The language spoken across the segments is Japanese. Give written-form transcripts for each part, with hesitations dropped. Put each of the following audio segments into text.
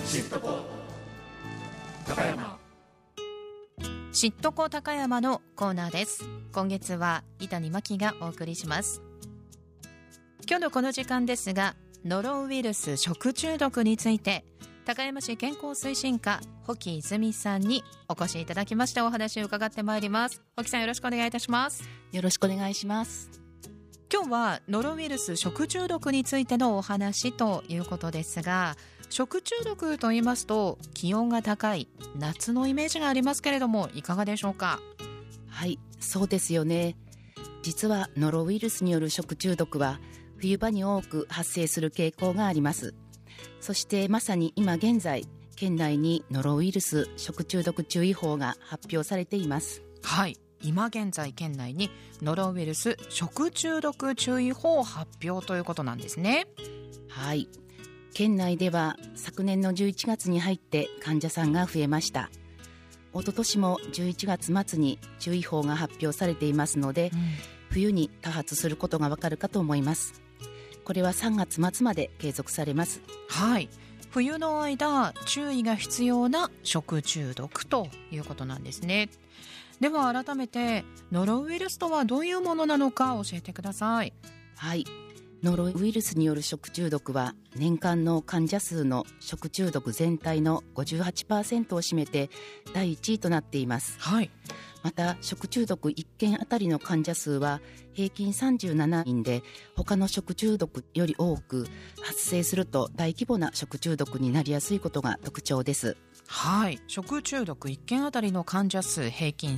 シットコ高山、 シットコ高山のコーナーです。今月は伊谷真希がお送りします。今日のこの時間ですが、ノロウイルス食中毒について高山市健康推進課保木泉さんにお越しいただきましてお話を伺ってまいります。保木さん、よろしくお願いいたします。 よろしくお願いします。 今日はノロウイルス食中毒についてのお話ということですが、食中毒と言いますと気温が高い夏のイメージがありますけれども、いかがでしょうか？ はい、そうですよね。実はノロウイルスによる食中毒は冬場に多く発生する傾向があります。そしてまさに今現在、県内にノロウイルス食中毒注意報が発表されています。 はい、今現在県内にノロウイルス食中毒注意報発表ということなんですね。 はい、県内では昨年の11月に入って患者さんが増えました。一昨年も11月末に注意報が発表されていますので、冬に多発することがわかるかと思います。これは3月末まで継続されます。 はい、冬の間注意が必要な食中毒ということなんですね。では改めてノロウイルスとはどういうものなのか教えてください。 はい、ノロウイルスによる食中毒は年間の患者数の食中毒全体の 58% を占めて第1位となっています。 はい、 また食中毒1件あたりの患者数は平均37人で、他の食中毒より多く発生すると大規模な食中毒になりやすいことが特徴です。 はい、食中毒1件あたりの患者数平均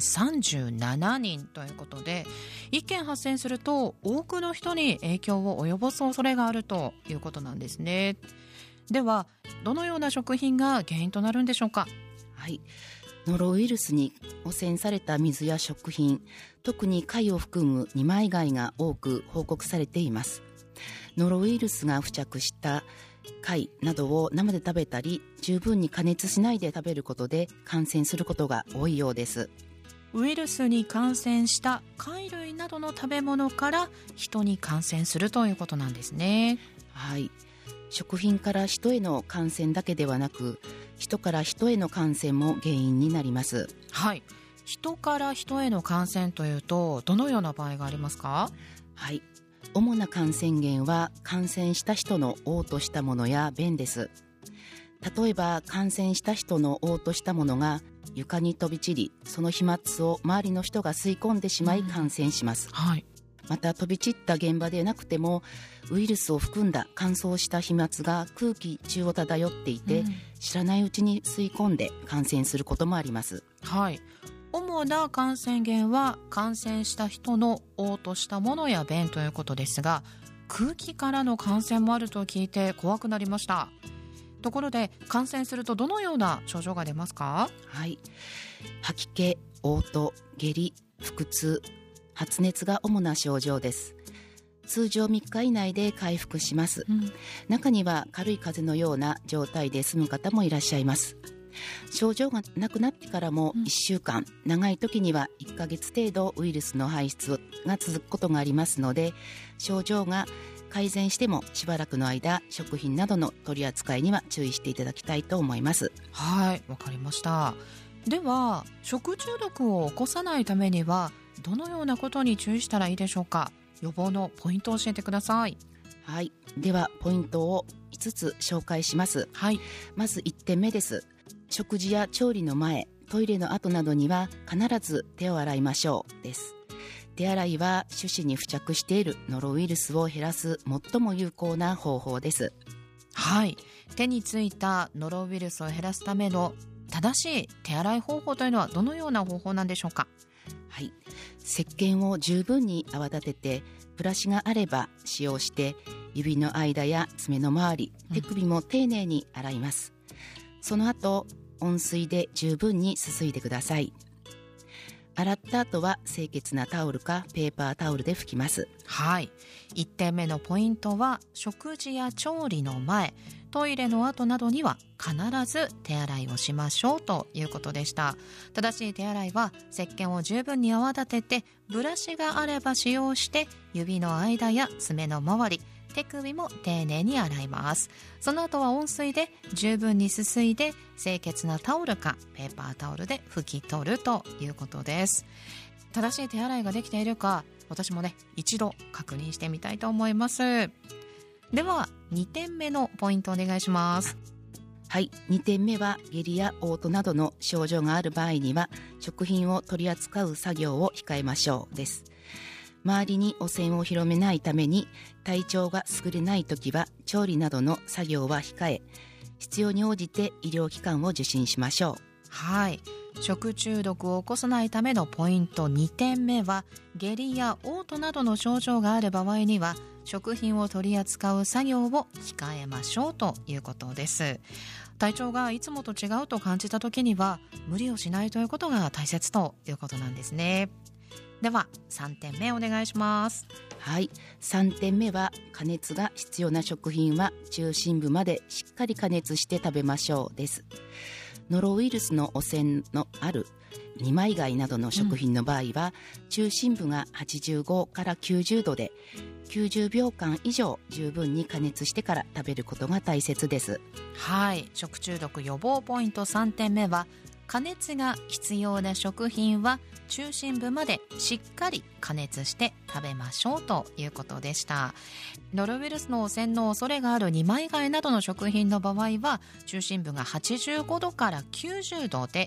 37人ということで、1件発生すると多くの人に影響を及ぼす恐れがあるということなんですね。ではどのような食品が原因となるんでしょうか？ はい、ノロウイルスに汚染された水や食品、特に貝を含む二枚貝が多く報告されています。ノロウイルスが付着した貝などを生で食べたり、十分に加熱しないで食べることで感染することが多いようです。 ウイルスに感染した貝類などの食べ物から人に感染するということなんですね。 はい、食品から人への感染だけではなく、人から人への感染も原因になります。 はい、人から人への感染というとどのような場合がありますか？ はい、主な感染源は感染した人の嘔吐したものや便です。例えば感染した人の嘔吐したものが床に飛び散り、その飛沫を周りの人が吸い込んでしまい感染します。 はい、 また飛び散った現場でなくても、ウイルスを含んだ乾燥した飛沫が空気中を漂っていて、知らないうちに吸い込んで感染することもあります。 はい、主な感染源は感染した人の嘔吐したものや便ということですが、空気からの感染もあると聞いて怖くなりました。ところで感染するとどのような症状が出ますか？ はい、吐き気、嘔吐、下痢、腹痛、発熱が主な症状です。通常3日以内で回復します。中には軽い風邪のような状態で済む方もいらっしゃいます。症状がなくなってからも1週間、長い時には1ヶ月程度ウイルスの排出が続くことがありますので、症状が改善してもしばらくの間食品などの取り扱いには注意していただきたいと思います。 はい、わかりました。では食中毒を起こさないためにはどのようなことに注意したらいいでしょうか？予防のポイントを教えてください。 はい、ではポイントを5つ紹介します。 はい、 まず1点目です。食事や調理の前、トイレの後などには必ず手を洗いましょうです。手洗いは手指に付着しているノロウイルスを減らす最も有効な方法です。 はい、手についたノロウイルスを減らすための正しい手洗い方法というのはどのような方法なんでしょうか？ はい、石鹸を十分に泡立てて、ブラシがあれば使用して指の間や爪の周り、手首も丁寧に洗います。その後温水で十分にすすいでください。洗った後は清潔なタオルかペーパータオルで拭きます。 はい、1点目のポイントは食事や調理の前、トイレの後などには必ず手洗いをしましょうということでした。正しい手洗いは石鹸を十分に泡立てて、ブラシがあれば使用して指の間や爪の周り、 手首も丁寧に洗います。その後は温水で十分にすすいで、清潔なタオルかペーパータオルで拭き取るということです。正しい手洗いができているか、私もね一度確認してみたいと思います。では2点目のポイントお願いします。 はい、2点目は下痢や嘔吐などの症状がある場合には食品を取り扱う作業を控えましょうです。周りに汚染を広めないために、体調が優れないときは調理などの作業は控え、必要に応じて医療機関を受診しましょう。 はい、食中毒を起こさないためのポイント2点目は、下痢や嘔吐などの症状がある場合には食品を取り扱う作業を控えましょうということです。体調がいつもと違うと感じた時には無理をしないということが大切ということなんですね。では3点目お願いします。 はい、3点目は加熱が必要な食品は中心部までしっかり加熱して食べましょうです。ノロウイルスの汚染のある二枚貝などの食品の場合は、中心部が85から90度で90秒間以上十分に加熱してから食べることが大切です。 はい、食中毒予防ポイント3点目は、加熱が必要な食品は中心部までしっかり加熱して食べましょうということでした。ノロウイルスの汚染の恐れがある二枚貝などの食品の場合は、中心部が85度から90度で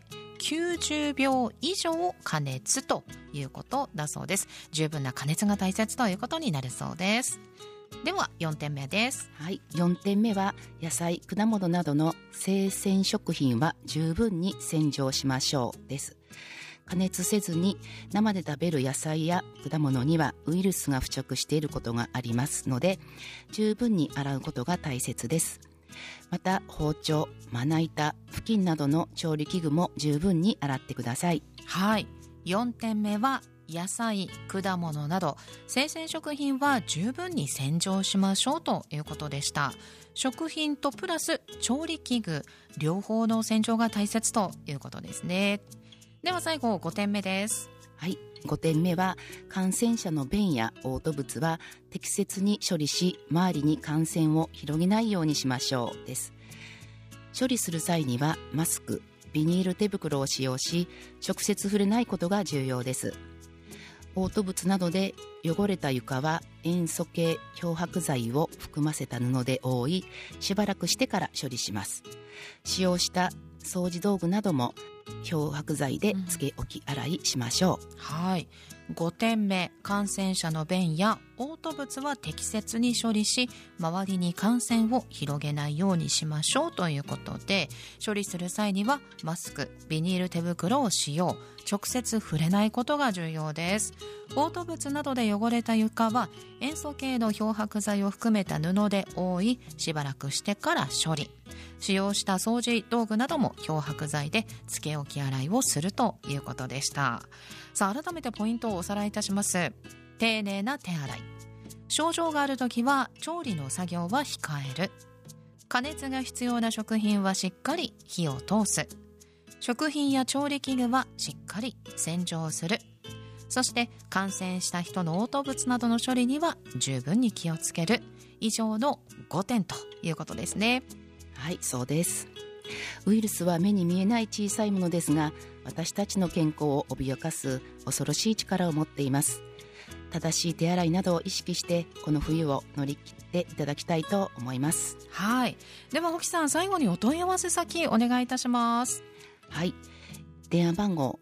90秒以上加熱ということだそうです。十分な加熱が大切ということになるそうです。では4点目です。 はい、4点目は野菜果物などの生鮮食品は十分に洗浄しましょうです。加熱せずに生で食べる野菜や果物にはウイルスが付着していることがありますので、十分に洗うことが大切です。また包丁、まな板、布巾などの調理器具も十分に洗ってください。 はい、4点目は野菜、果物など生鮮食品は十分に洗浄しましょうということでした。食品とプラス調理器具両方の洗浄が大切ということですね。では最後5点目です。 はい、5点目は感染者の便や嘔吐物は適切に処理し、周りに感染を広げないようにしましょうです。処理する際にはマスク、ビニール手袋を使用し、直接触れないことが重要です。嘔吐物などで汚れた床は塩素系漂白剤を含ませた布で覆い、しばらくしてから処理します。使用した掃除道具なども漂白剤でつけ置き洗いしましょう。 はい、5点目、感染者の便や嘔吐物は適切に処理し、周りに感染を広げないようにしましょうということで、処理する際にはマスク、ビニール手袋を使用、直接触れないことが重要です。嘔吐物などで汚れた床は塩素系の漂白剤を含めた布で覆い、しばらくしてから処理。使用した掃除道具なども漂白剤でつけ置き洗いをするということでした。さあ改めてポイントをおさらいいたします。丁寧な手洗い、症状があるときは調理の作業は控える、加熱が必要な食品はしっかり火を通す、食品や調理器具はしっかり洗浄する、そして感染した人の嘔吐物などの処理には十分に気をつける。以上の5点ということですね。 はい、そうです。ウイルスは目に見えない小さいものですが、私たちの健康を脅かす恐ろしい力を持っています。正しい手洗いなどを意識してこの冬を乗り切っていただきたいと思います。 はい、では沖さん、最後にお問い合わせ先お願いいたします。 はい、電話番号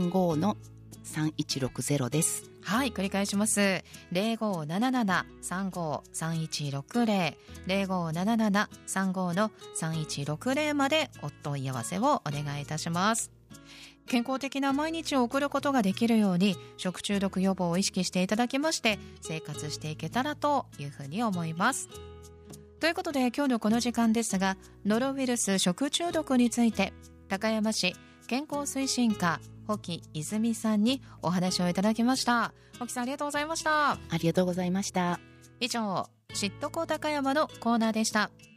35-3160 です。 はい、繰り返します。 0577-35-3160 0577-35-3160 までお問い合わせをお願いいたします。健康的な毎日を送ることができるように食中毒予防を意識していただきまして生活していけたらというふうに思います。ということで今日のこの時間ですが、ノロウイルス食中毒について高山市健康推進課保木泉さんにお話をいただきました。保木さん、ありがとうございました。 ありがとうございました。 以上、知っとこ高山のコーナーでした。